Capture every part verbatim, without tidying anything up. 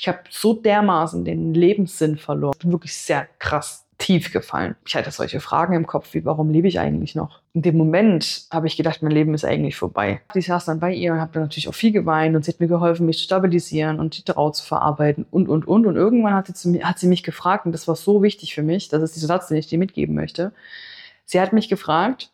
Ich habe so dermaßen den Lebenssinn verloren. Ich bin wirklich sehr krass tief gefallen. Ich hatte solche Fragen im Kopf wie, warum lebe ich eigentlich noch? In dem Moment habe ich gedacht, mein Leben ist eigentlich vorbei. Ich saß dann bei ihr und habe dann natürlich auch viel geweint und sie hat mir geholfen, mich zu stabilisieren und die Trauer zu verarbeiten und, und, und. Und irgendwann hat sie, zu mir, hat sie mich gefragt, und das war so wichtig für mich, das ist dieser Satz, den ich dir mitgeben möchte. Sie hat mich gefragt: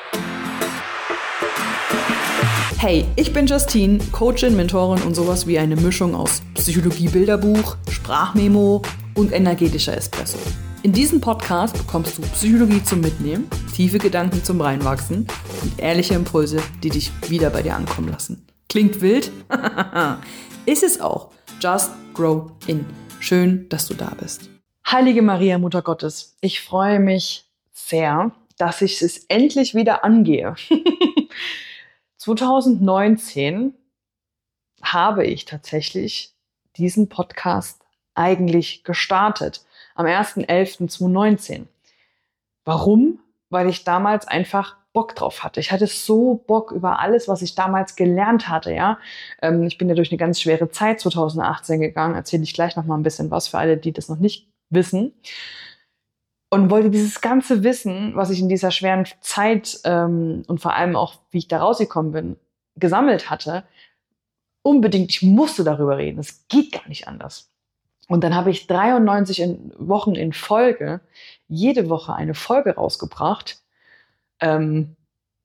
Hey, ich bin Justine, Coachin, Mentorin und sowas wie eine Mischung aus Psychologie-Bilderbuch, Sprachmemo und energetischer Espresso. In diesem Podcast bekommst du Psychologie zum Mitnehmen, tiefe Gedanken zum Reinwachsen und ehrliche Impulse, die dich wieder bei dir ankommen lassen. Klingt wild? Ist es auch. Just grow in. Schön, dass du da bist. Heilige Maria, Mutter Gottes, ich freue mich sehr, dass ich es endlich wieder angehe. zwanzig neunzehn habe ich tatsächlich diesen Podcast eigentlich gestartet. Am erster elfter zweitausendneunzehn. Warum? Weil ich damals einfach Bock drauf hatte. Ich hatte so Bock über alles, was ich damals gelernt hatte. Ja, ähm, ich bin ja durch eine ganz schwere Zeit zwanzig achtzehn gegangen. Erzähle ich gleich noch mal ein bisschen was für alle, die das noch nicht wissen. Und wollte dieses ganze Wissen, was ich in dieser schweren Zeit ähm, und vor allem auch, wie ich da rausgekommen bin, gesammelt hatte, unbedingt, ich musste darüber reden. Es geht gar nicht anders. Und dann habe ich dreiundneunzig in Wochen in Folge, jede Woche eine Folge rausgebracht, ähm,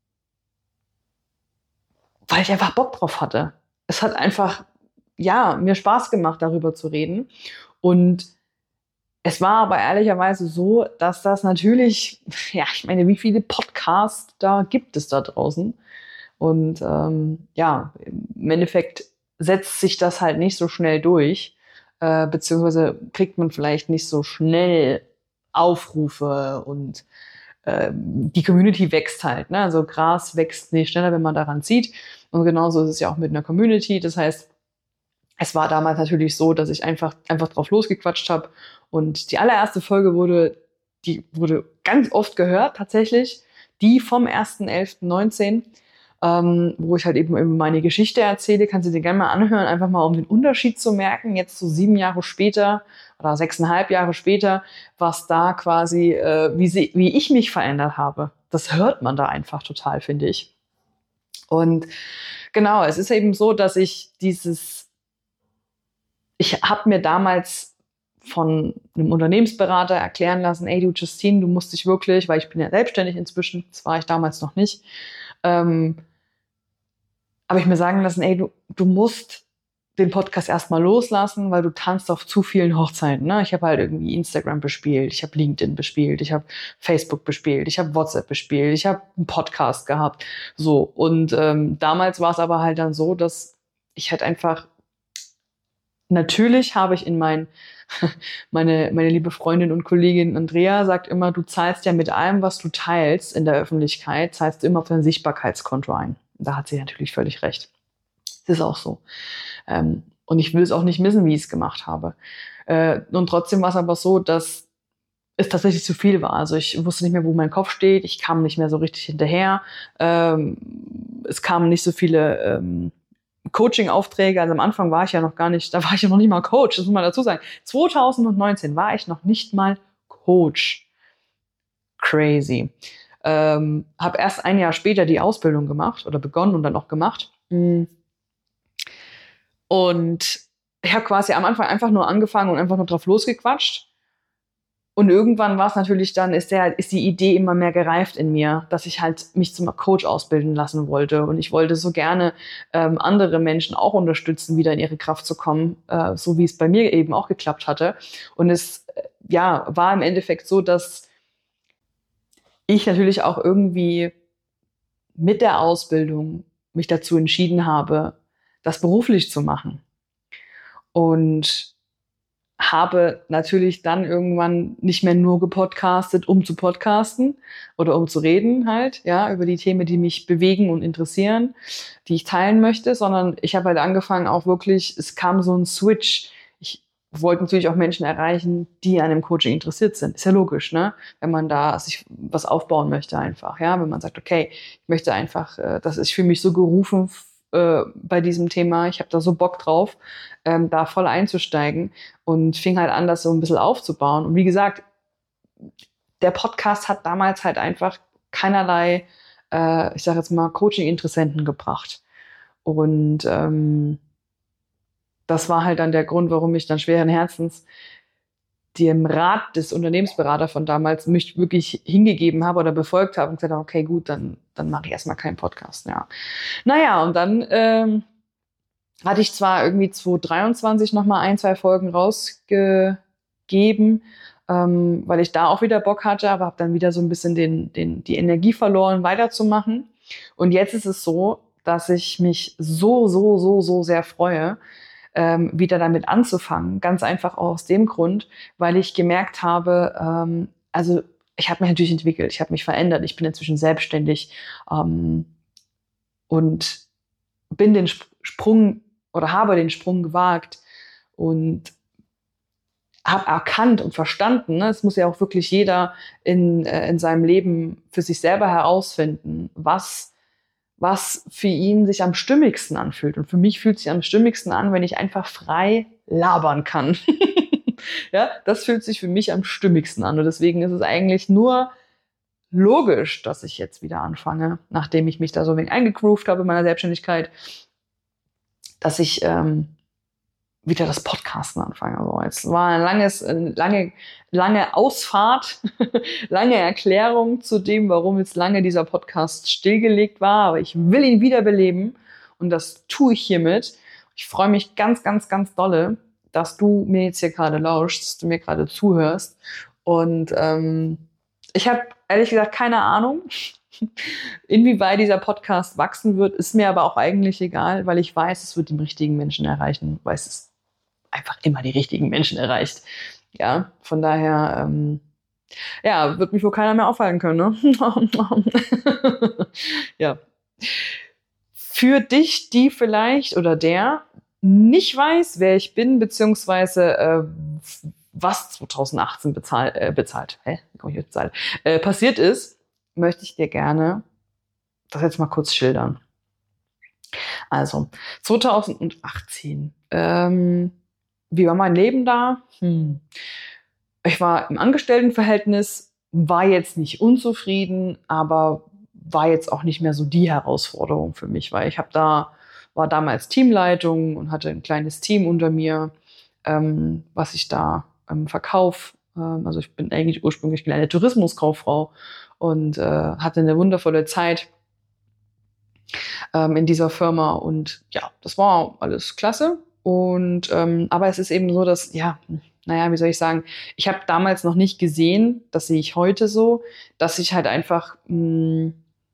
weil ich einfach Bock drauf hatte. Es hat einfach, ja, mir Spaß gemacht, darüber zu reden. Und es war aber ehrlicherweise so, dass das natürlich, ja, ich meine, wie viele Podcasts da gibt es da draußen? Und ähm, ja, im Endeffekt setzt sich das halt nicht so schnell durch. Äh, beziehungsweise kriegt man vielleicht nicht so schnell Aufrufe und äh, die Community wächst halt. Ne? Also Gras wächst nicht schneller, wenn man daran zieht. Und genauso ist es ja auch mit einer Community. Das heißt, es war damals natürlich so, dass ich einfach, einfach drauf losgequatscht habe. Und die allererste Folge wurde, die wurde ganz oft gehört, tatsächlich. Die vom erster elfter neunzehn. Ähm, wo ich halt eben über meine Geschichte erzähle, kannst du dir gerne mal anhören, einfach mal um den Unterschied zu merken, jetzt so sieben Jahre später oder sechseinhalb Jahre später, was da quasi, äh, wie, sie, wie ich mich verändert habe. Das hört man da einfach total, finde ich. Und genau, es ist eben so, dass ich dieses, ich habe mir damals von einem Unternehmensberater erklären lassen, ey du Justine, du musst dich wirklich, weil ich bin ja selbstständig inzwischen, das war ich damals noch nicht, ähm, habe ich mir sagen lassen, ey, du, du musst den Podcast erstmal loslassen, weil du tanzt auf zu vielen Hochzeiten. Ne? Ich habe halt irgendwie Instagram bespielt, ich habe LinkedIn bespielt, ich habe Facebook bespielt, ich habe WhatsApp bespielt, ich habe einen Podcast gehabt. So, und ähm, damals war es aber halt dann so, dass ich halt einfach, natürlich habe ich in mein, meine, meine liebe Freundin und Kollegin Andrea sagt immer, du zahlst ja mit allem, was du teilst in der Öffentlichkeit, zahlst du immer auf dein Sichtbarkeitskonto ein. Da hat sie natürlich völlig recht. Das ist auch so. Ähm, und ich will es auch nicht missen, wie ich es gemacht habe. Äh, und trotzdem war es aber so, dass es tatsächlich zu viel war. Also ich wusste nicht mehr, wo mein Kopf steht. Ich kam nicht mehr so richtig hinterher. Ähm, es kamen nicht so viele ähm, Coaching-Aufträge. Also am Anfang war ich ja noch gar nicht, da war ich ja noch nicht mal Coach, das muss man dazu sagen. zwanzig neunzehn war ich noch nicht mal Coach. Crazy. Ähm, habe erst ein Jahr später die Ausbildung gemacht oder begonnen und dann auch gemacht. Und ich habe quasi am Anfang einfach nur angefangen und einfach nur drauf losgequatscht. Und irgendwann war es natürlich dann, ist, der, ist die Idee immer mehr gereift in mir, dass ich halt mich zum Coach ausbilden lassen wollte. Und ich wollte so gerne ähm, andere Menschen auch unterstützen, wieder in ihre Kraft zu kommen, äh, so wie es bei mir eben auch geklappt hatte. Und es äh, ja, war im Endeffekt so, dass ich natürlich auch irgendwie mit der Ausbildung mich dazu entschieden habe, das beruflich zu machen. Und habe natürlich dann irgendwann nicht mehr nur gepodcastet, um zu podcasten oder um zu reden halt, ja, über die Themen, die mich bewegen und interessieren, die ich teilen möchte, sondern ich habe halt angefangen auch wirklich, es kam so ein Switch. Ich wollte natürlich auch Menschen erreichen, die an dem Coaching interessiert sind. Ist ja logisch, ne? Wenn man da sich was aufbauen möchte einfach, ja, wenn man sagt, okay, ich möchte einfach, dass ich fühle mich so gerufen äh, bei diesem Thema. Ich habe da so Bock drauf, ähm, da voll einzusteigen und fing halt an, das so ein bisschen aufzubauen. Und wie gesagt, der Podcast hat damals halt einfach keinerlei, äh, ich sage jetzt mal, Coaching-Interessenten gebracht. Und ähm, das war halt dann der Grund, warum ich dann schweren Herzens dem Rat des Unternehmensberaters von damals mich wirklich hingegeben habe oder befolgt habe und gesagt habe, okay, gut, dann, dann mache ich erstmal keinen Podcast. Ja. Naja, und dann ähm, hatte ich zwar irgendwie zwanzig dreiundzwanzig nochmal ein, zwei Folgen rausgegeben, ähm, weil ich da auch wieder Bock hatte, aber habe dann wieder so ein bisschen den, den, die Energie verloren, weiterzumachen. Und jetzt ist es so, dass ich mich so, so, so, so sehr freue, ähm, wieder damit anzufangen. Ganz einfach auch aus dem Grund, weil ich gemerkt habe, ähm, also ich habe mich natürlich entwickelt, ich habe mich verändert, ich bin inzwischen selbstständig ähm, und bin den Sprung oder habe den Sprung gewagt und habe erkannt und verstanden, ne, es muss ja auch wirklich jeder in, äh, in seinem Leben für sich selber herausfinden, was was für ihn sich am stimmigsten anfühlt. Und für mich fühlt sich am stimmigsten an, wenn ich einfach frei labern kann. Ja, das fühlt sich für mich am stimmigsten an. Und deswegen ist es eigentlich nur logisch, dass ich jetzt wieder anfange, nachdem ich mich da so ein wenig eingegroovt habe in meiner Selbstständigkeit, dass ich ähm, wieder das Podcasten anfange. Also es war ein langes, eine lange, lange Ausfahrt, lange Erklärung zu dem, warum jetzt lange dieser Podcast stillgelegt war. Aber ich will ihn wiederbeleben und das tue ich hiermit. Ich freue mich ganz, ganz, ganz dolle, dass du mir jetzt hier gerade lauschst, dass du mir gerade zuhörst. Und ähm, ich habe ehrlich gesagt keine Ahnung, inwieweit dieser Podcast wachsen wird, ist mir aber auch eigentlich egal, weil ich weiß, es wird den richtigen Menschen erreichen, weil es einfach immer die richtigen Menschen erreicht. Ja, von daher, ähm, ja, wird mich wohl keiner mehr aufhalten können, ne? Ja. Für dich, die vielleicht oder der nicht weiß, wer ich bin, beziehungsweise äh, was zwanzig achtzehn bezahl, äh, bezahlt, hä? Wie komme ich jetzt bezahlt, äh, passiert ist, möchte ich dir gerne das jetzt mal kurz schildern. Also, zwanzig achtzehn, ähm, wie war mein Leben da? Hm. Ich war im Angestelltenverhältnis, war jetzt nicht unzufrieden, aber war jetzt auch nicht mehr so die Herausforderung für mich, weil ich habe da, war damals Teamleitung und hatte ein kleines Team unter mir, ähm, was ich da ähm, verkaufe. Ähm, also ich bin eigentlich ursprünglich gelernte Tourismuskauffrau und äh, hatte eine wundervolle Zeit ähm, in dieser Firma und ja, das war alles klasse. Und ähm, aber es ist eben so, dass, ja, naja, wie soll ich sagen, ich habe damals noch nicht gesehen, das sehe ich heute so, dass ich halt einfach, mh,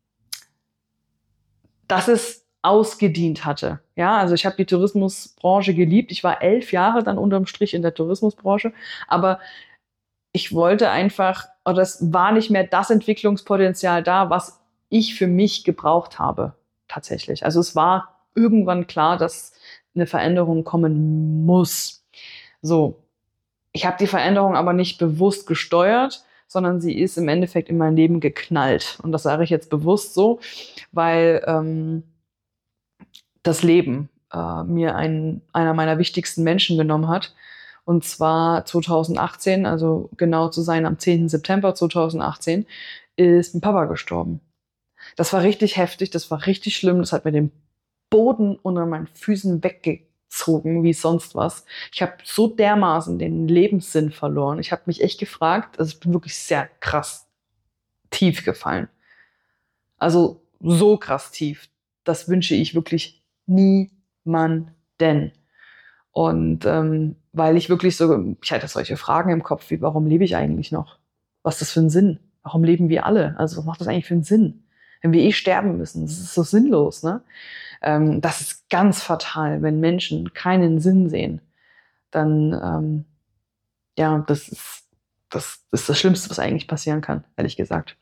dass es ausgedient hatte. Ja, also ich habe die Tourismusbranche geliebt. Ich war elf Jahre dann unterm Strich in der Tourismusbranche, aber ich wollte einfach, oder es war nicht mehr das Entwicklungspotenzial da, was ich für mich gebraucht habe, tatsächlich. Also es war irgendwann klar, dass eine Veränderung kommen muss. So, ich habe die Veränderung aber nicht bewusst gesteuert, sondern sie ist im Endeffekt in mein Leben geknallt. Und das sage ich jetzt bewusst so, weil ähm, das Leben äh, mir einen, einer meiner wichtigsten Menschen genommen hat. Und zwar zwanzig achtzehn, also genau zu sein, am zehnten September zwanzig achtzehn, ist mein Papa gestorben. Das war richtig heftig, das war richtig schlimm, das hat mir den Boden unter meinen Füßen weggezogen, wie sonst was. Ich habe so dermaßen den Lebenssinn verloren. Ich habe mich echt gefragt, also ich bin wirklich sehr krass tief gefallen. Also so krass tief. Das wünsche ich wirklich niemanden. Und ähm, weil ich wirklich so, ich hatte solche Fragen im Kopf wie, warum lebe ich eigentlich noch? Was ist das für ein Sinn? Warum leben wir alle? Also was macht das eigentlich für einen Sinn? Wenn wir eh sterben müssen, das ist so sinnlos, ne? Ähm, das ist ganz fatal, wenn Menschen keinen Sinn sehen. Dann, ähm, ja, das ist, das ist das Schlimmste, was eigentlich passieren kann, ehrlich gesagt.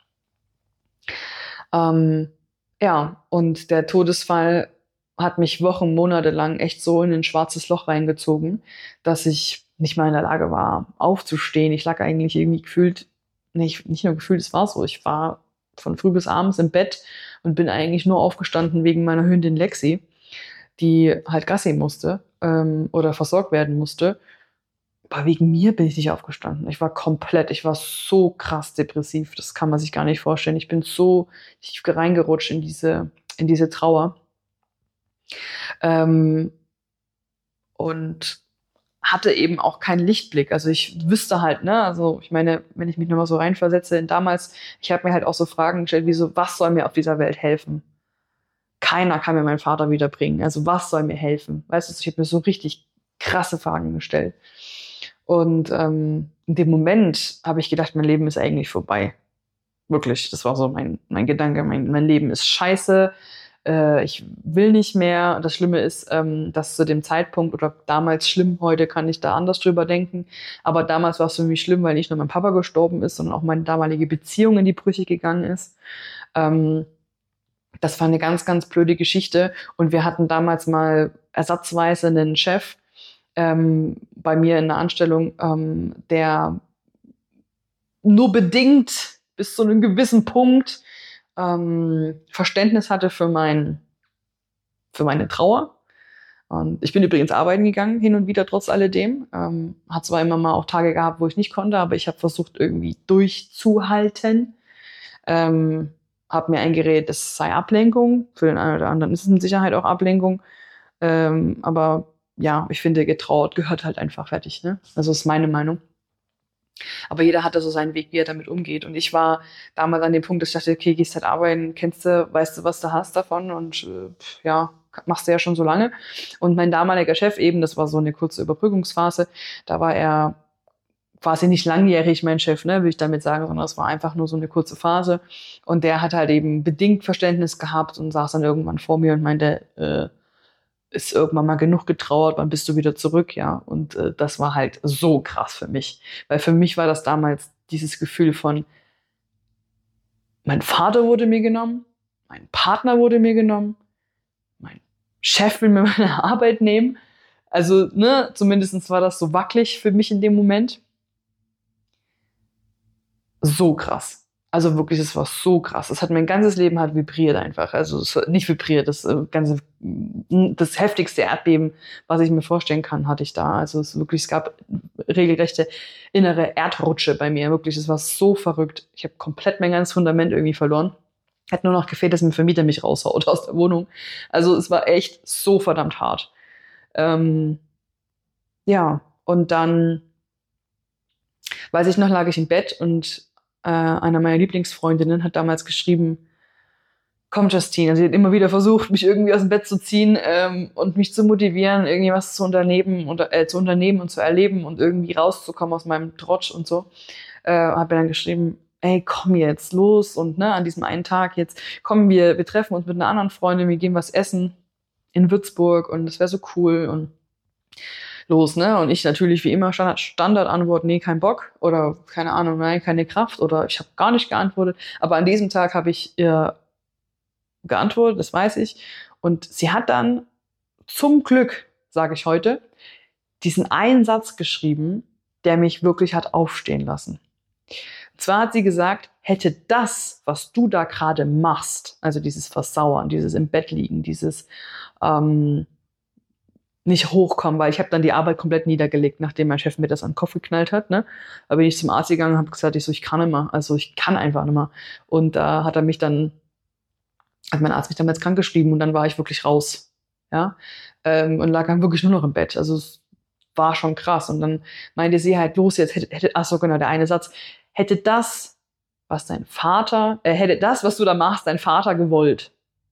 Ähm, ja, und der Todesfall hat mich Wochen, Monate lang echt so in ein schwarzes Loch reingezogen, dass ich nicht mal in der Lage war, aufzustehen. Ich lag eigentlich irgendwie gefühlt, nicht, nicht nur gefühlt, es war so, ich war von früh bis abends im Bett und bin eigentlich nur aufgestanden wegen meiner Hündin Lexi. die halt Gassi musste ähm, oder versorgt werden musste. Aber wegen mir bin ich nicht aufgestanden. Ich war komplett, ich war so krass depressiv. Das kann man sich gar nicht vorstellen. Ich bin so tief reingerutscht in diese, in diese Trauer. Ähm, und hatte eben auch keinen Lichtblick. Also ich wüsste halt, ne, also ich meine, wenn ich mich nochmal so reinversetze in damals, ich habe mir halt auch so Fragen gestellt, wie so, was soll mir auf dieser Welt helfen? Keiner kann mir meinen Vater wiederbringen. Also was soll mir helfen? Weißt du, ich habe mir so richtig krasse Fragen gestellt. Und ähm, in dem Moment habe ich gedacht, mein Leben ist eigentlich vorbei. Wirklich, das war so mein, mein Gedanke. Mein, mein Leben ist scheiße. Äh, ich will nicht mehr. Und das Schlimme ist, ähm, dass zu dem Zeitpunkt oder damals schlimm, heute kann ich da anders drüber denken. Aber damals war es für mich schlimm, weil nicht nur mein Papa gestorben ist, sondern auch meine damalige Beziehung in die Brüche gegangen ist. Ähm, das war eine ganz, ganz blöde Geschichte. Und wir hatten damals mal ersatzweise einen Chef, Ähm, bei mir in der Anstellung, ähm, der nur bedingt bis zu einem gewissen Punkt ähm, Verständnis hatte für, mein, für meine Trauer. Und ich bin übrigens arbeiten gegangen, hin und wieder trotz alledem. Ähm, hat zwar immer mal auch Tage gehabt, wo ich nicht konnte, aber ich habe versucht, irgendwie durchzuhalten. Ähm, habe mir eingeredet, es sei Ablenkung. Für den einen oder anderen ist es mit Sicherheit auch Ablenkung. Ähm, aber ja, ich finde, getraut gehört halt einfach fertig, ne? Also ist meine Meinung. Aber jeder hat da so seinen Weg, wie er damit umgeht. Und ich war damals an dem Punkt, dass ich dachte, okay, gehst halt arbeiten, kennst du, weißt du, was du hast davon und äh, ja, machst du ja schon so lange. Und mein damaliger Chef eben, das war so eine kurze Überbrückungsphase, da war er quasi nicht langjährig mein Chef, ne, will ich damit sagen, sondern es war einfach nur so eine kurze Phase. Und der hat halt eben bedingt Verständnis gehabt und saß dann irgendwann vor mir und meinte, äh, ist irgendwann mal genug getrauert, wann bist du wieder zurück, ja. Und äh, das war halt so krass für mich. Weil für mich war das damals dieses Gefühl von, mein Vater wurde mir genommen, mein Partner wurde mir genommen, mein Chef will mir meine Arbeit nehmen. Also, ne, zumindest war das so wackelig für mich in dem Moment. So krass. Also wirklich, es war so krass. Es hat mein ganzes Leben hat vibriert einfach. Also es hat nicht vibriert, das äh, ganze, das heftigste Erdbeben, was ich mir vorstellen kann, hatte ich da. Also es wirklich, es gab regelrechte innere Erdrutsche bei mir. Wirklich, es war so verrückt. Ich habe komplett mein ganzes Fundament irgendwie verloren. Hat nur noch gefehlt, dass mein Vermieter mich raushaut aus der Wohnung. Also es war echt so verdammt hart. Ähm, ja, und dann, weiß ich noch, lag ich im Bett und äh, einer meiner Lieblingsfreundinnen hat damals geschrieben, komm Justine, also sie hat immer wieder versucht, mich irgendwie aus dem Bett zu ziehen ähm, und mich zu motivieren, irgendwie was zu unternehmen, und, äh, zu unternehmen und zu erleben und irgendwie rauszukommen aus meinem Trotsch und so. Äh, habe mir dann geschrieben, ey, komm jetzt, los, und ne, an diesem einen Tag jetzt, kommen wir, wir treffen uns mit einer anderen Freundin, wir gehen was essen in Würzburg und das wäre so cool und los, ne? Und ich natürlich wie immer Standard, Standardantwort, nee, kein Bock oder keine Ahnung, nein, keine Kraft oder ich habe gar nicht geantwortet. Aber an diesem Tag habe ich ihr geantwortet, das weiß ich. Und sie hat dann zum Glück, sage ich heute, diesen einen Satz geschrieben, der mich wirklich hat aufstehen lassen. Und zwar hat sie gesagt, hätte das, was du da gerade machst, also dieses Versauern, dieses im Bett liegen, dieses ähm, nicht hochkommen, weil ich habe dann die Arbeit komplett niedergelegt, nachdem mein Chef mir das an den Kopf geknallt hat. Ne? Da bin ich zum Arzt gegangen und habe gesagt, ich so, ich kann nicht mehr, also ich kann einfach nicht mehr. Und da äh, hat er mich dann, hat mein Arzt mich damals krank geschrieben und dann war ich wirklich raus. Ja, ähm, und lag dann wirklich nur noch im Bett. Also es war schon krass. Und dann meinte sie halt, los jetzt, hätte, hätte ach so, genau, der eine Satz, hätte das, was dein Vater, äh, hätte das, was du da machst, dein Vater gewollt.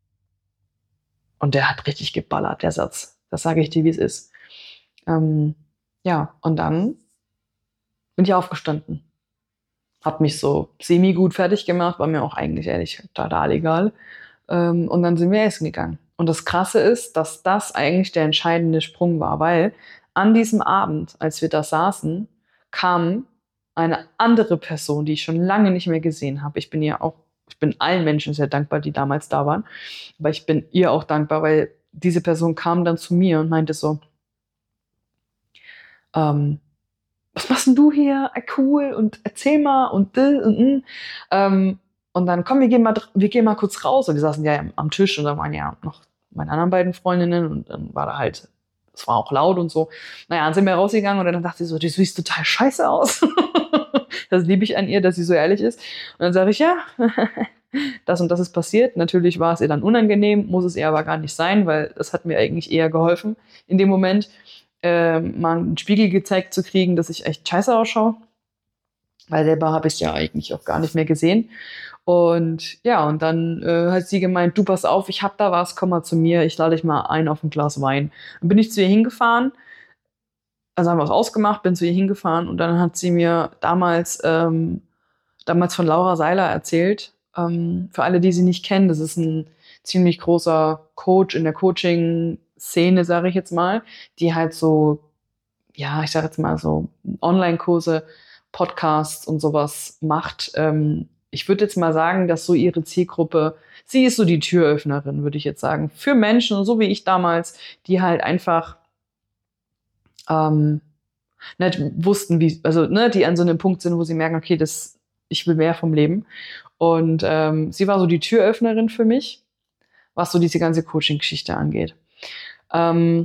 Und der hat richtig geballert, der Satz. Das sage ich dir, wie es ist. Ähm, ja, und dann bin ich aufgestanden. Hab mich so semi-gut fertig gemacht, war mir auch eigentlich ehrlich total egal. Ähm, und dann sind wir essen gegangen. Und das Krasse ist, dass das eigentlich der entscheidende Sprung war, weil an diesem Abend, als wir da saßen, kam eine andere Person, die ich schon lange nicht mehr gesehen habe. Ich bin ihr auch, ich bin allen Menschen sehr dankbar, die damals da waren. Aber ich bin ihr auch dankbar, weil diese Person kam dann zu mir und meinte so, ähm, was machst denn du hier? Cool, und erzähl mal und und, und. Ähm, und dann komm, wir gehen mal, wir gehen mal kurz raus. Und wir saßen ja am Tisch und da waren ja noch meinen anderen beiden Freundinnen und dann war da halt, es war auch laut und so. Naja, dann sind wir rausgegangen und dann dachte ich so, du siehst total scheiße aus. Das liebe ich an ihr, dass sie so ehrlich ist. Und dann sage ich, ja, das und das ist passiert. Natürlich war es ihr dann unangenehm, muss es ihr aber gar nicht sein, weil das hat mir eigentlich eher geholfen, in dem Moment äh, mal einen Spiegel gezeigt zu kriegen, dass ich echt scheiße ausschaue. Weil selber habe ich es ja eigentlich auch gar nicht mehr gesehen. Und ja, und dann äh, hat sie gemeint, du pass auf, ich hab da was, komm mal zu mir, ich lade dich mal ein auf ein Glas Wein. Dann bin ich zu ihr hingefahren, also haben wir es ausgemacht, bin zu ihr hingefahren und dann hat sie mir damals, ähm, damals von Laura Seiler erzählt. Ähm, für alle, die sie nicht kennen, das ist ein ziemlich großer Coach in der Coaching-Szene, sage ich jetzt mal, die halt so, ja, ich sage jetzt mal so Online-Kurse, Podcasts und sowas macht. Ähm, ich würde jetzt mal sagen, dass so ihre Zielgruppe, sie ist so die Türöffnerin, würde ich jetzt sagen, für Menschen, so wie ich damals, die halt einfach ähm, nicht wussten, wie, also ne, die an so einem Punkt sind, wo sie merken, okay, das, ich will mehr vom Leben. Und ähm, sie war so die Türöffnerin für mich, was so diese ganze Coaching-Geschichte angeht. Ähm,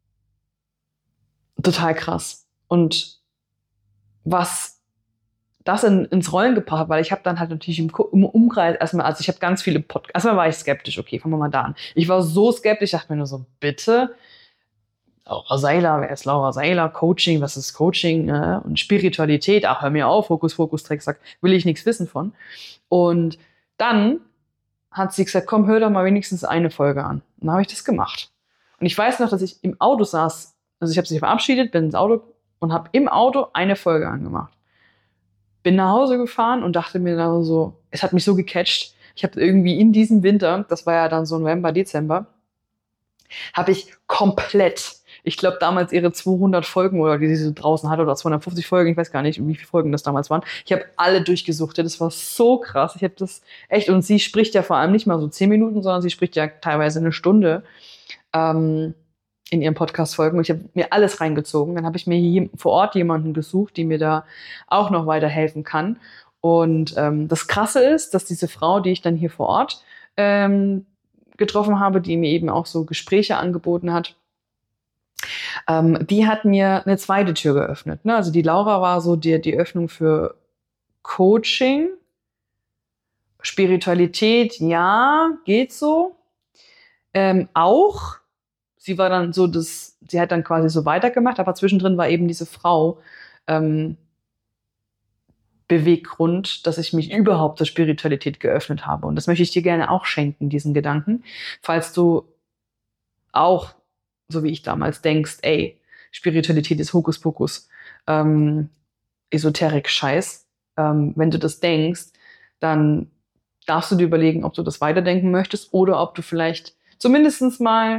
total krass. Und was das in, ins Rollen gebracht hat, weil ich habe dann halt natürlich im, im Umkreis erstmal, also ich habe ganz viele Podcasts, erstmal war ich skeptisch, okay, fangen wir mal da an. Ich war so skeptisch, dachte mir nur so, bitte? Laura Seiler, wer ist Laura Seiler? Coaching, was ist Coaching? Äh? Und Spiritualität, ach, hör mir auf, Hokus Pokus Drecksack, will ich nichts wissen von. Und dann hat sie gesagt, komm, hör doch mal wenigstens eine Folge an. Und dann habe ich das gemacht. Und ich weiß noch, dass ich im Auto saß, also ich habe sich verabschiedet, bin ins Auto und habe im Auto eine Folge angemacht. Bin nach Hause gefahren und dachte mir dann so, es hat mich so gecatcht. Ich habe irgendwie in diesem Winter, das war ja dann so November, Dezember, habe ich komplett, ich glaube damals ihre zweihundert Folgen oder die sie so draußen hatte oder zweihundertfünfzig Folgen, ich weiß gar nicht, wie viele Folgen das damals waren. Ich habe alle durchgesuchtet, das war so krass. Ich habe das echt, und sie spricht ja vor allem nicht mal so zehn Minuten, sondern sie spricht ja teilweise eine Stunde ähm, in ihren Podcast-Folgen. Und ich habe mir alles reingezogen. Dann habe ich mir hier vor Ort jemanden gesucht, die mir da auch noch weiterhelfen kann. Und ähm, das Krasse ist, dass diese Frau, die ich dann hier vor Ort ähm, getroffen habe, die mir eben auch so Gespräche angeboten hat, ähm, die hat mir eine zweite Tür geöffnet. Ne? Also die Laura war so die, die Öffnung für Coaching, Spiritualität, ja, geht so. Ähm, auch. Sie war dann so, das, sie hat dann quasi so weitergemacht, aber zwischendrin war eben diese Frau ähm, Beweggrund, dass ich mich überhaupt zur Spiritualität geöffnet habe. Und das möchte ich dir gerne auch schenken, diesen Gedanken. Falls du auch, so wie ich damals, denkst, ey, Spiritualität ist Hokuspokus, ähm, Esoterik-Scheiß. Ähm, wenn du das denkst, dann darfst du dir überlegen, ob du das weiterdenken möchtest oder ob du vielleicht zumindest mal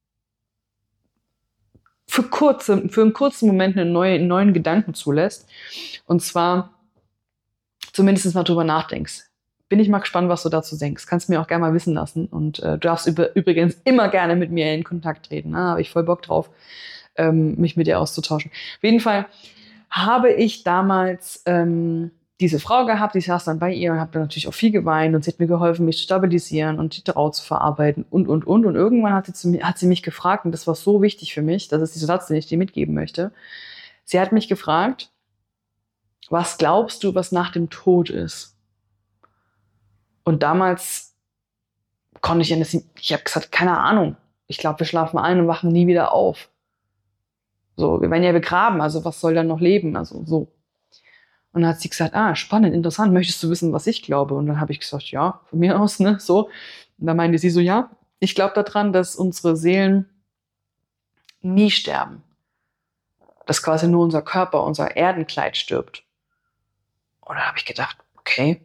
für kurze, für einen kurzen Moment einen neuen, einen neuen Gedanken zulässt. Und zwar zumindest mal drüber nachdenkst. Bin ich mal gespannt, was du dazu denkst. Kannst mir auch gerne mal wissen lassen. Und äh, du darfst über, übrigens immer gerne mit mir in Kontakt treten. Da habe ich voll Bock drauf, ähm, mich mit dir auszutauschen. Auf jeden Fall habe ich damals ähm, diese Frau gehabt, die saß dann bei ihr und habe dann natürlich auch viel geweint und sie hat mir geholfen, mich zu stabilisieren und die Trauer zu verarbeiten und, und, und. Und irgendwann hat sie, zu mir, hat sie mich gefragt, und das war so wichtig für mich, das ist dieser Satz, den ich dir mitgeben möchte. Sie hat mich gefragt, was glaubst du, was nach dem Tod ist? Und damals konnte ich, das, ich habe gesagt, keine Ahnung. Ich glaube, wir schlafen ein und wachen nie wieder auf. So, wir werden ja begraben, also was soll dann noch leben? Also so. Und dann hat sie gesagt, ah, spannend, interessant, möchtest du wissen, was ich glaube? Und dann habe ich gesagt, ja, von mir aus, ne, so. Und dann meinte sie so, ja, ich glaube daran, dass unsere Seelen nie sterben. Dass quasi nur unser Körper, unser Erdenkleid stirbt. Und dann habe ich gedacht, okay,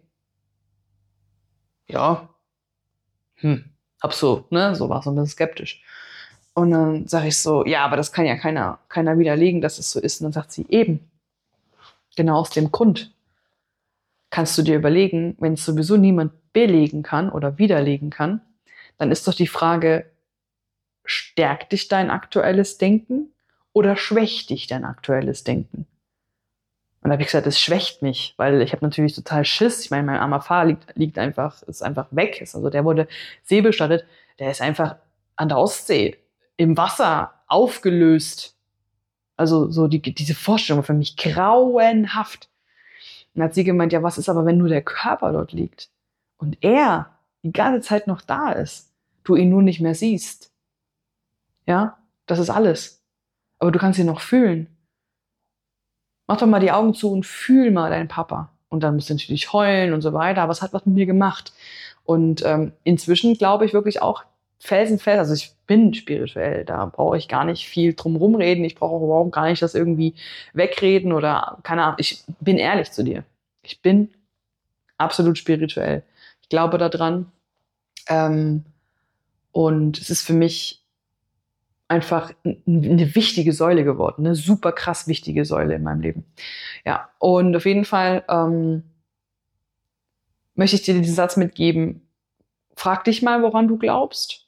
ja, hm, hab so, ne, so war so ein bisschen skeptisch. Und dann sage ich so, ja, aber das kann ja keiner, keiner widerlegen, dass es so ist. Und dann sagt sie, eben, genau aus dem Grund kannst du dir überlegen, wenn es sowieso niemand belegen kann oder widerlegen kann, dann ist doch die Frage, stärkt dich dein aktuelles Denken oder schwächt dich dein aktuelles Denken? Und da habe ich gesagt, es schwächt mich, weil ich habe natürlich total Schiss. Ich meine, mein armer Vater liegt, liegt einfach, ist einfach weg. Ist also der wurde seebestattet. Der ist einfach an der Ostsee, im Wasser, aufgelöst. Also so die, diese Vorstellung war für mich grauenhaft. Und dann hat sie gemeint, ja, was ist aber, wenn nur der Körper dort liegt und er die ganze Zeit noch da ist, du ihn nur nicht mehr siehst. Ja, das ist alles. Aber du kannst ihn noch fühlen. Mach doch mal die Augen zu und fühl mal deinen Papa. Und dann musst du natürlich heulen und so weiter, aber es hat was mit mir gemacht. Und ähm, inzwischen glaube ich wirklich auch felsenfest, also ich bin spirituell, da brauche ich gar nicht viel drum rumreden, ich brauche überhaupt gar nicht das irgendwie wegreden oder keine Ahnung, ich bin ehrlich zu dir. Ich bin absolut spirituell. Ich glaube daran ähm, und es ist für mich einfach eine wichtige Säule geworden, eine super krass wichtige Säule in meinem Leben. Ja, und auf jeden Fall ähm, möchte ich dir diesen Satz mitgeben, frag dich mal, woran du glaubst,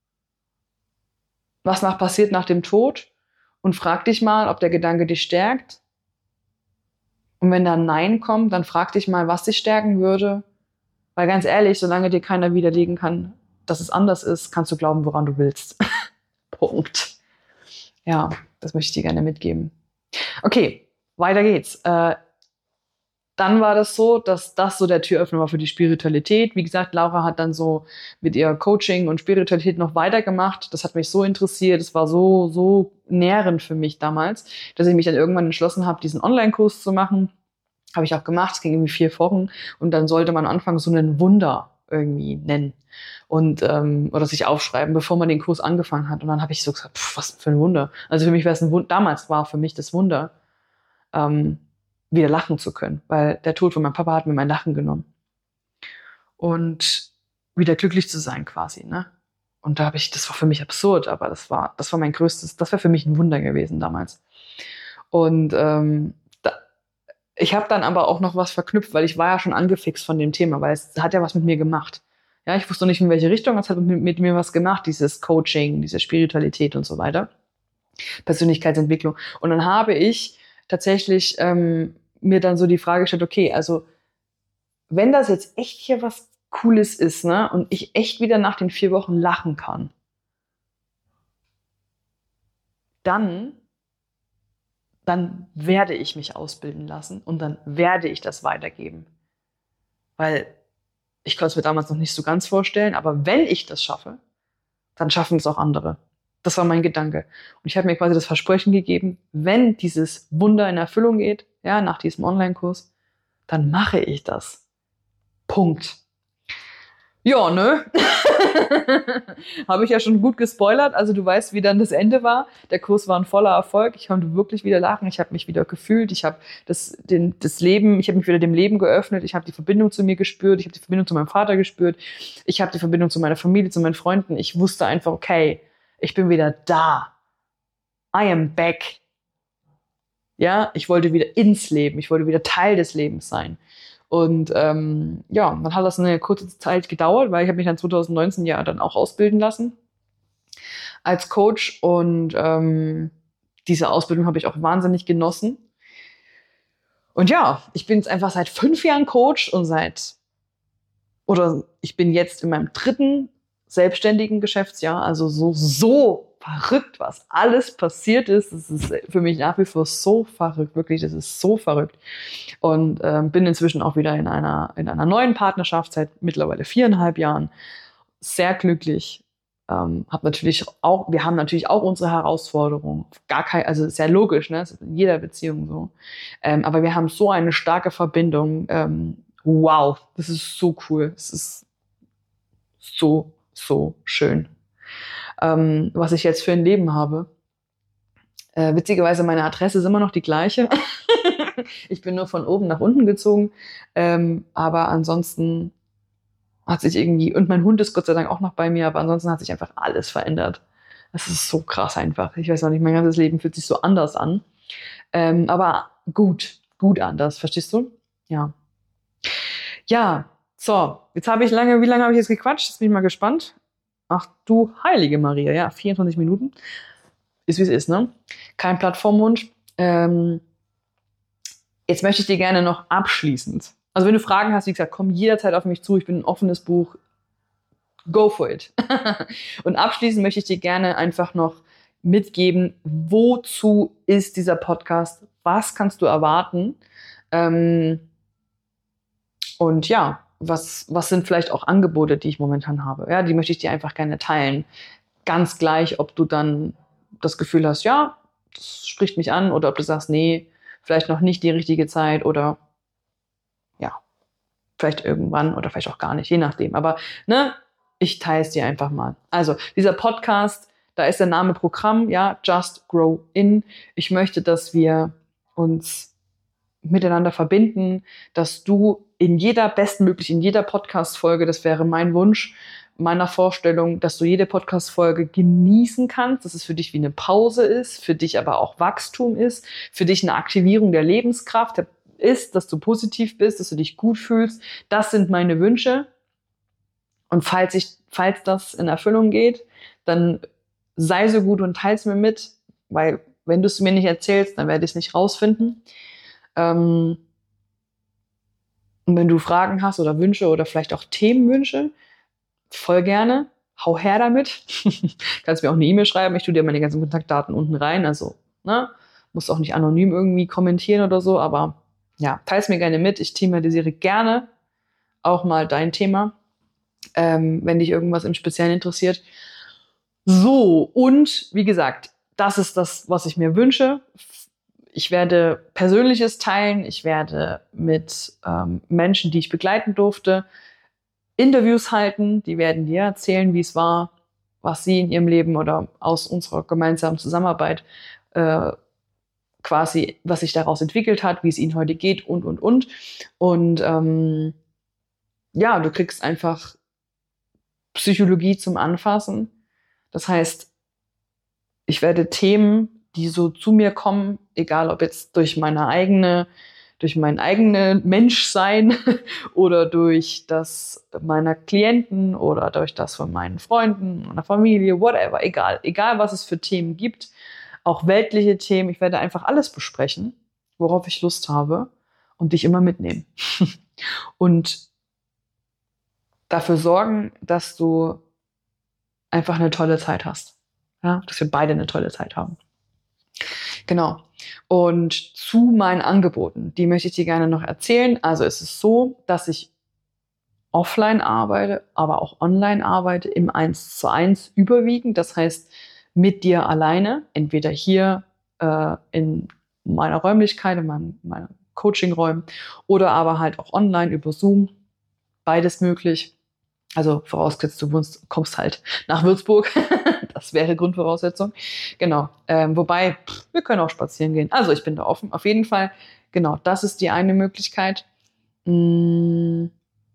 was nach passiert nach dem Tod und frag dich mal, ob der Gedanke dich stärkt. Und wenn da ein Nein kommt, dann frag dich mal, was dich stärken würde. Weil ganz ehrlich, solange dir keiner widerlegen kann, dass es anders ist, kannst du glauben, woran du willst. Punkt. Ja, das möchte ich dir gerne mitgeben. Okay, weiter geht's. Äh, dann war das so, dass das so der Türöffner war für die Spiritualität. Wie gesagt, Laura hat dann so mit ihr Coaching und Spiritualität noch weitergemacht. Das hat mich so interessiert. Es war so, so nährend für mich damals, dass ich mich dann irgendwann entschlossen habe, diesen Online-Kurs zu machen. Habe ich auch gemacht. Es ging irgendwie vier Wochen. Und dann sollte man anfangen, so ein Wunder irgendwie nennen. Und, ähm, oder sich aufschreiben, bevor man den Kurs angefangen hat. Und dann habe ich so gesagt, pff, was für ein Wunder. Also für mich wäre es ein Wunder, damals war für mich das Wunder, ähm, wieder lachen zu können, weil der Tod von meinem Papa hat mir mein Lachen genommen. Und wieder glücklich zu sein quasi, ne? Und da habe ich, das war für mich absurd, aber das war, das war mein größtes, das wäre für mich ein Wunder gewesen damals. Und ähm, da, ich habe dann aber auch noch was verknüpft, weil ich war ja schon angefixt von dem Thema, weil es hat ja was mit mir gemacht. Ja, ich wusste noch nicht, in welche Richtung, es hat mit, mit mir was gemacht, dieses Coaching, diese Spiritualität und so weiter. Persönlichkeitsentwicklung. Und dann habe ich tatsächlich ähm, mir dann so die Frage gestellt, okay, also wenn das jetzt echt hier was Cooles ist, ne, und ich echt wieder nach den vier Wochen lachen kann, dann, dann werde ich mich ausbilden lassen und dann werde ich das weitergeben. Weil ich konnte es mir damals noch nicht so ganz vorstellen, aber wenn ich das schaffe, dann schaffen es auch andere. Das war mein Gedanke. Und ich habe mir quasi das Versprechen gegeben, wenn dieses Wunder in Erfüllung geht, ja, nach diesem Online-Kurs, dann mache ich das. Punkt. Ja, ne? Habe ich ja schon gut gespoilert. Also du weißt, wie dann das Ende war. Der Kurs war ein voller Erfolg. Ich konnte wirklich wieder lachen. Ich habe mich wieder gefühlt. Ich habe das, den, das Leben, ich habe mich wieder dem Leben geöffnet. Ich habe die Verbindung zu mir gespürt. Ich habe die Verbindung zu meinem Vater gespürt. Ich habe die Verbindung zu meiner Familie, zu meinen Freunden. Ich wusste einfach, okay, ich bin wieder da. I am back. Ja, ich wollte wieder ins Leben. Ich wollte wieder Teil des Lebens sein. Und ähm, ja, dann hat das eine kurze Zeit gedauert, weil ich habe mich dann zwanzig neunzehn ja dann auch ausbilden lassen als Coach. Und ähm, diese Ausbildung habe ich auch wahnsinnig genossen. Und ja, ich bin jetzt einfach seit fünf Jahren Coach und seit, oder ich bin jetzt in meinem dritten selbstständigen Geschäftsjahr, also so, so verrückt, was alles passiert ist. Das ist für mich nach wie vor so verrückt, wirklich, das ist so verrückt. Und ähm, bin inzwischen auch wieder in einer, in einer neuen Partnerschaft seit mittlerweile viereinhalb Jahren. Sehr glücklich. Ähm, hab natürlich auch, wir haben natürlich auch unsere Herausforderungen. Gar kein, also sehr logisch, ne? Das ist in jeder Beziehung so. Ähm, aber wir haben so eine starke Verbindung. Ähm, wow, das ist so cool. Das ist so, so schön. Ähm, was ich jetzt für ein Leben habe. Äh, witzigerweise, meine Adresse ist immer noch die gleiche. Ich bin nur von oben nach unten gezogen. Ähm, aber ansonsten hat sich irgendwie, und mein Hund ist Gott sei Dank auch noch bei mir, aber ansonsten hat sich einfach alles verändert. Das ist so krass einfach. Ich weiß auch nicht, mein ganzes Leben fühlt sich so anders an. Ähm, aber gut, gut anders, verstehst du? Ja. Ja, so, jetzt habe ich lange, wie lange habe ich jetzt gequatscht? Jetzt bin ich mal gespannt. Ach du heilige Maria, ja, vierundzwanzig Minuten. Ist wie es ist, ne? Kein Plattformwunsch. Ähm, jetzt möchte ich dir gerne noch abschließend, also wenn du Fragen hast, wie gesagt, komm jederzeit auf mich zu. Ich bin ein offenes Buch. go for it. Und abschließend möchte ich dir gerne einfach noch mitgeben, wozu ist dieser Podcast? Was kannst du erwarten? Ähm, und ja, was, was sind vielleicht auch Angebote, die ich momentan habe? Ja, die möchte ich dir einfach gerne teilen. Ganz gleich, ob du dann das Gefühl hast, ja, das spricht mich an, oder ob du sagst, nee, vielleicht noch nicht die richtige Zeit oder ja, vielleicht irgendwann oder vielleicht auch gar nicht, je nachdem. Aber ne, ich teile es dir einfach mal. Also, dieser Podcast, da ist der Name Programm, ja, Just Grow In. Ich möchte, dass wir uns miteinander verbinden, dass du in jeder, bestmöglich in jeder Podcast-Folge, das wäre mein Wunsch, meiner Vorstellung, dass du jede Podcast-Folge genießen kannst, dass es für dich wie eine Pause ist, für dich aber auch Wachstum ist, für dich eine Aktivierung der Lebenskraft ist, dass du positiv bist, dass du dich gut fühlst. Das sind meine Wünsche. Und falls ich, falls das in Erfüllung geht, dann sei so gut und teils mir mit, weil wenn du es mir nicht erzählst, dann werde ich es nicht rausfinden. Ähm, und wenn du Fragen hast oder Wünsche oder vielleicht auch Themenwünsche, voll gerne, hau her damit. Kannst mir auch eine E-Mail schreiben, ich tue dir meine ganzen Kontaktdaten unten rein, also ne, musst auch nicht anonym irgendwie kommentieren oder so, aber ja, teils mir gerne mit, ich thematisiere gerne auch mal dein Thema, ähm, wenn dich irgendwas im Speziellen interessiert. So, und wie gesagt, das ist das, was ich mir wünsche. Ich werde Persönliches teilen, ich werde mit ähm, Menschen, die ich begleiten durfte, Interviews halten, die werden dir erzählen, wie es war, was sie in ihrem Leben oder aus unserer gemeinsamen Zusammenarbeit äh, quasi, was sich daraus entwickelt hat, wie es ihnen heute geht und, und, und. Und ähm, ja, du kriegst einfach Psychologie zum Anfassen. Das heißt, ich werde Themen, die so zu mir kommen, egal ob jetzt durch meine eigene, durch mein eigenes Menschsein oder durch das meiner Klienten oder durch das von meinen Freunden, meiner Familie, whatever, egal. Egal, was es für Themen gibt, auch weltliche Themen, ich werde einfach alles besprechen, worauf ich Lust habe und dich immer mitnehmen. Und dafür sorgen, dass du einfach eine tolle Zeit hast. Ja, dass wir beide eine tolle Zeit haben. Genau. Und zu meinen Angeboten, die möchte ich dir gerne noch erzählen. Also es ist so, dass ich offline arbeite, aber auch online arbeite, im eins zu eins überwiegend. Das heißt, mit dir alleine, entweder hier äh, in meiner Räumlichkeit, in meinem, meinen Coaching-Räumen oder aber halt auch online über Zoom. Beides möglich. Also vorausgesetzt, du wohnst, kommst halt nach Würzburg. Das wäre Grundvoraussetzung. Genau. Ähm, wobei, pff, wir können auch spazieren gehen. Also ich bin da offen. Auf jeden Fall, genau, das ist die eine Möglichkeit. Mm.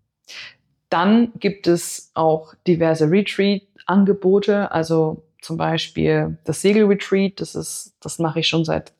Dann gibt es auch diverse Retreat-Angebote. Also zum Beispiel das Segel-Retreat. Das ist, das mache ich schon seit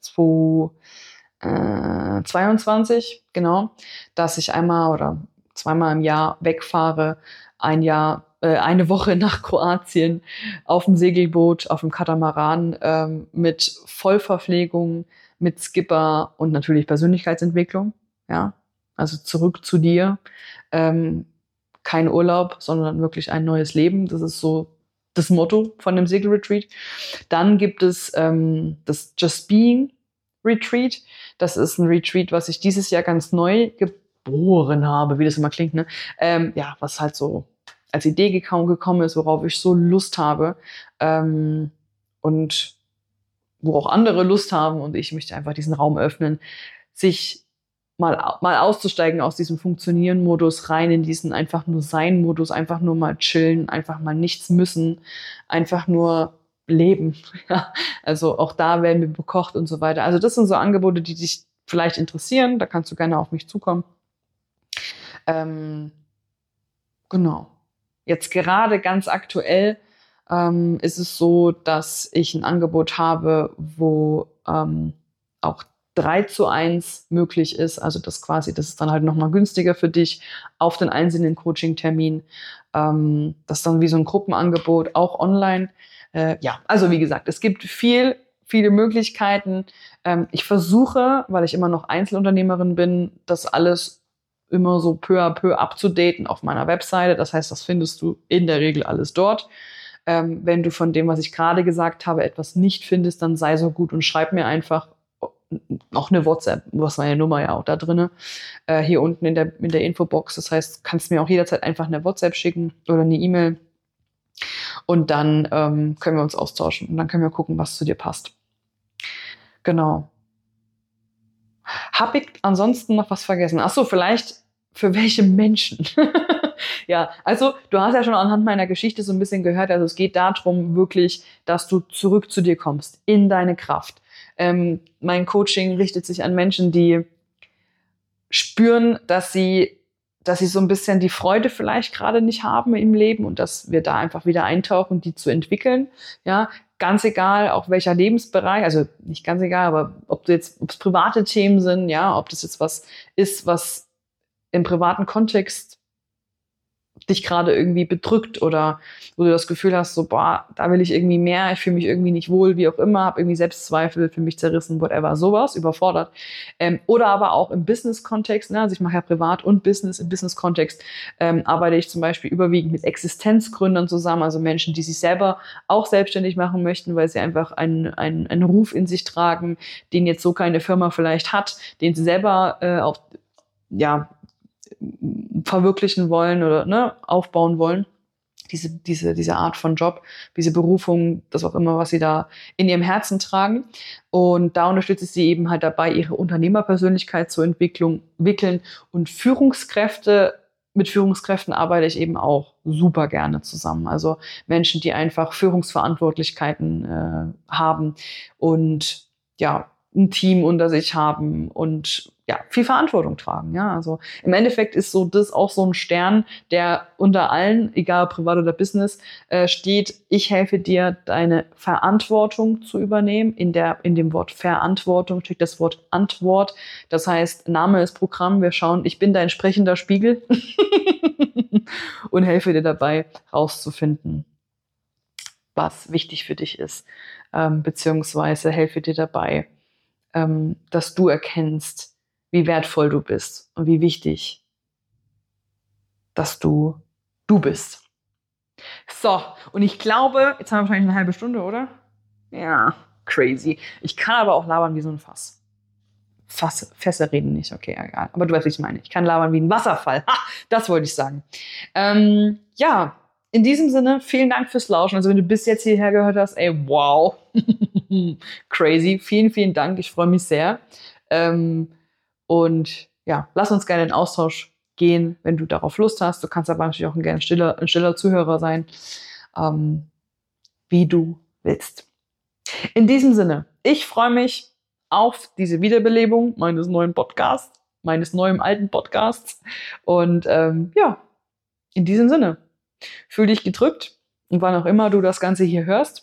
zweitausendzweiundzwanzig, genau, dass ich einmal oder zweimal im Jahr wegfahre, ein Jahr, äh, eine Woche nach Kroatien auf dem Segelboot, auf dem Katamaran ähm, mit Vollverpflegung, mit Skipper und natürlich Persönlichkeitsentwicklung. Ja, also zurück zu dir. Ähm, kein Urlaub, sondern wirklich ein neues Leben. Das ist so das Motto von dem Segelretreat. Dann gibt es ähm, das Just Being Retreat. Das ist ein Retreat, was ich dieses Jahr ganz neu geboren habe, wie das immer klingt, ne? Ähm, ja, was halt so als Idee gekommen ist, worauf ich so Lust habe ähm, und wo auch andere Lust haben, und ich möchte einfach diesen Raum öffnen, sich mal, mal auszusteigen aus diesem Funktionieren-Modus rein in diesen einfach nur Sein-Modus, einfach nur mal chillen, einfach mal nichts müssen, einfach nur leben. Ja, also auch da werden wir bekocht und so weiter. Also das sind so Angebote, die dich vielleicht interessieren. Da kannst du gerne auf mich zukommen. Ähm, genau. Jetzt gerade ganz aktuell ähm, ist es so, dass ich ein Angebot habe, wo ähm, auch drei zu eins möglich ist. Also das quasi, das ist dann halt nochmal günstiger für dich auf den einzelnen Coaching-Termin. Ähm, das ist dann wie so ein Gruppenangebot, auch online. Äh, ja, also wie gesagt, es gibt viel, viele Möglichkeiten. Ähm, ich versuche, weil ich immer noch Einzelunternehmerin bin, das alles immer so peu à peu abzudaten auf meiner Webseite. Das heißt, das findest du in der Regel alles dort. Ähm, wenn du von dem, was ich gerade gesagt habe, etwas nicht findest, dann sei so gut und schreib mir einfach noch eine WhatsApp. Du hast meine Nummer ja auch da drin, äh, hier unten in der, in der Infobox. Das heißt, du kannst mir auch jederzeit einfach eine WhatsApp schicken oder eine E-Mail. Und dann ähm, können wir uns austauschen. Und dann können wir gucken, was zu dir passt. Genau. Habe ich ansonsten noch was vergessen? Ach so, vielleicht für welche Menschen? Ja, also du hast ja schon anhand meiner Geschichte so ein bisschen gehört, also es geht darum wirklich, dass du zurück zu dir kommst, in deine Kraft. Ähm, mein Coaching richtet sich an Menschen, die spüren, dass sie, dass sie so ein bisschen die Freude vielleicht gerade nicht haben im Leben und dass wir da einfach wieder eintauchen, die zu entwickeln. Ja, ganz egal, auch welcher Lebensbereich, also nicht ganz egal, aber ob du jetzt, ob es private Themen sind, ja, ob das jetzt was ist, was im privaten Kontext dich gerade irgendwie bedrückt oder wo du das Gefühl hast, so, boah, da will ich irgendwie mehr, ich fühle mich irgendwie nicht wohl, wie auch immer, habe irgendwie Selbstzweifel, fühle mich zerrissen, whatever, sowas, überfordert. Ähm, oder aber auch im Business-Kontext, ne? Also ich mache ja privat und Business, im Business-Kontext ähm, arbeite ich zum Beispiel überwiegend mit Existenzgründern zusammen, also Menschen, die sich selber auch selbstständig machen möchten, weil sie einfach einen, einen, einen Ruf in sich tragen, den jetzt so keine Firma vielleicht hat, den sie selber äh, auch, ja, verwirklichen wollen oder ne, aufbauen wollen. Diese, diese, diese Art von Job, diese Berufung, das auch immer, was sie da in ihrem Herzen tragen. Und da unterstütze ich sie eben halt dabei, ihre Unternehmerpersönlichkeit zu entwickeln, entwickeln. Und Führungskräfte, mit Führungskräften arbeite ich eben auch super gerne zusammen. Also Menschen, die einfach Führungsverantwortlichkeiten äh, haben und ja, ein Team unter sich haben und ja, viel Verantwortung tragen. Ja, also im Endeffekt ist so das auch so ein Stern, der unter allen, egal privat oder Business, äh, steht. Ich helfe dir, deine Verantwortung zu übernehmen. In der, in dem Wort Verantwortung steckt das Wort Antwort. Das heißt, Name ist Programm. Wir schauen, ich bin dein sprechender Spiegel und helfe dir dabei, rauszufinden, was wichtig für dich ist, ähm, beziehungsweise helfe dir dabei, ähm, dass du erkennst, wie wertvoll du bist und wie wichtig, dass du du bist. So, und ich glaube, jetzt haben wir wahrscheinlich eine halbe Stunde, oder? Ja, crazy. Ich kann aber auch labern wie so ein Fass. Fass, Fässer reden nicht, okay, egal. Aber du weißt, was ich meine. Ich kann labern wie ein Wasserfall. Ha, das wollte ich sagen. Ähm, ja, in diesem Sinne, vielen Dank fürs Lauschen. Also wenn du bis jetzt hierher gehört hast, ey, wow. Crazy. Vielen, vielen Dank. Ich freue mich sehr. Ähm, und ja, lass uns gerne in Austausch gehen, wenn du darauf Lust hast. Du kannst aber natürlich auch gerne ein stiller, ein stiller Zuhörer sein, ähm, wie du willst. In diesem Sinne, ich freue mich auf diese Wiederbelebung meines neuen Podcasts, meines neuen alten Podcasts. Und ähm, ja, in diesem Sinne, fühl dich gedrückt und wann auch immer du das Ganze hier hörst,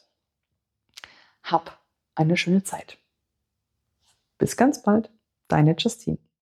hab eine schöne Zeit. Bis ganz bald, deine Justine.